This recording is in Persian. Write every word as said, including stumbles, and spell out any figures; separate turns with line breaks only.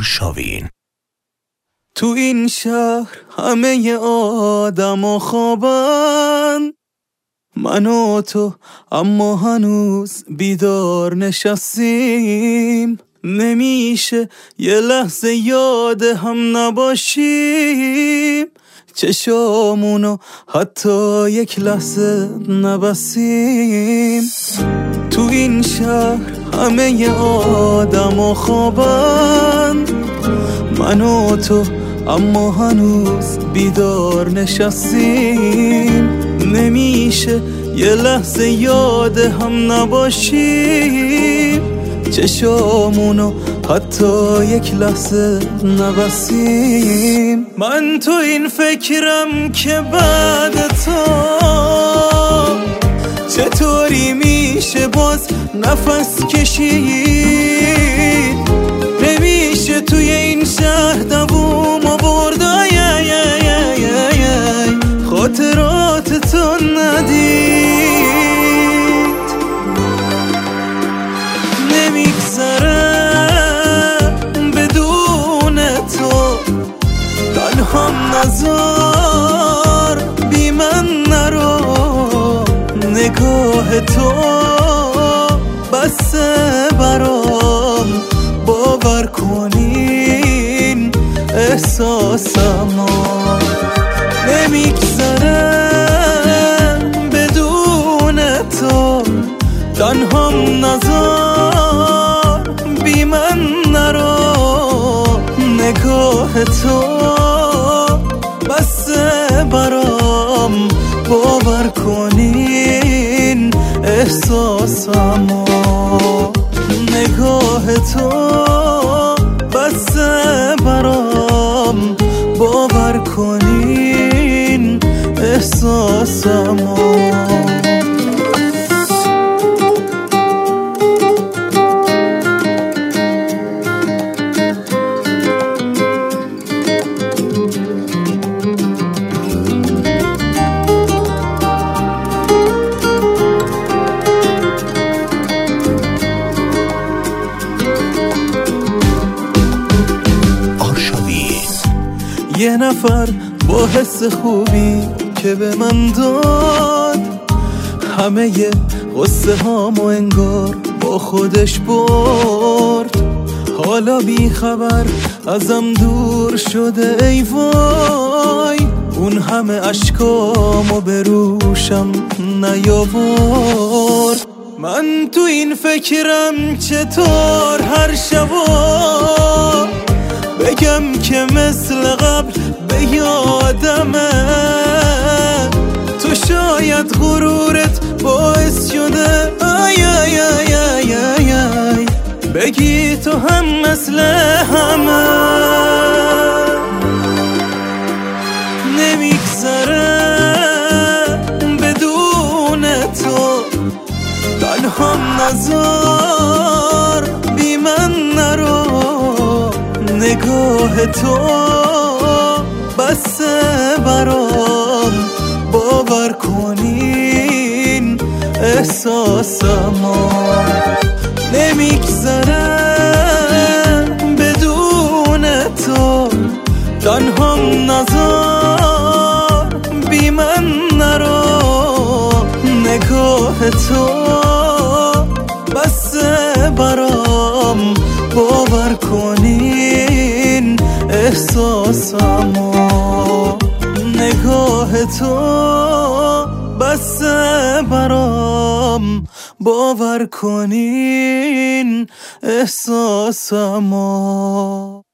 آرشاوین.
تو این شهر همه آدم و خوابن، من و تو اما هنوز بیدار نشستیم. نمیشه یه لحظه یاد هم نباشیم، چشامونو حتی یک لحظه نبسیم. تو این شهر همه آدم و خوابن، من و تو اما هنوز بیدار نشستیم. نمیشه یه لحظه یاد هم نباشیم، چشامونو حتی یک لحظه نبسیم. من تو این فکرم که بعد تو چطوری میشه باز نفس کشید. نمیشه توی این شهر دووم آورد، خاطرات تو ندید. نمیگذره بدون تو، تنهام نذار بی من نرو. نگاه تو بسه برام، باور کنین احساسمو. نمیگذره بدون تو، تنهام نذار بی من نرو. نگاه تو بسه برام، باور کنین احساسمو. نگاه تو بسه برام، باور کنین احساسمو. یه نفر با حس خوبی که به من داد، همه ی غصه هامو انگار با خودش برد. حالا بی خبر ازم دور شده ای وای، اون همه اشکامو به روشم نیاورد. من تو این فکرم چطور هر شبا بگم که مثل قبل به یادمه. تو شاید غرورت باعث شده آی آی آی آی آی آی بگی تو هم مثل همه. نمیگذره بدون تو، تنهام نذار بی من نرو. نگاه تو بسه برام، باور کنین احساسمو. نمیگذره بدون تو، تنهام نذار بی من نرو. نگاه تو بسه برام، باور کنین احساسمو. نگاه تو بسه برام، باور کنین احساسمو.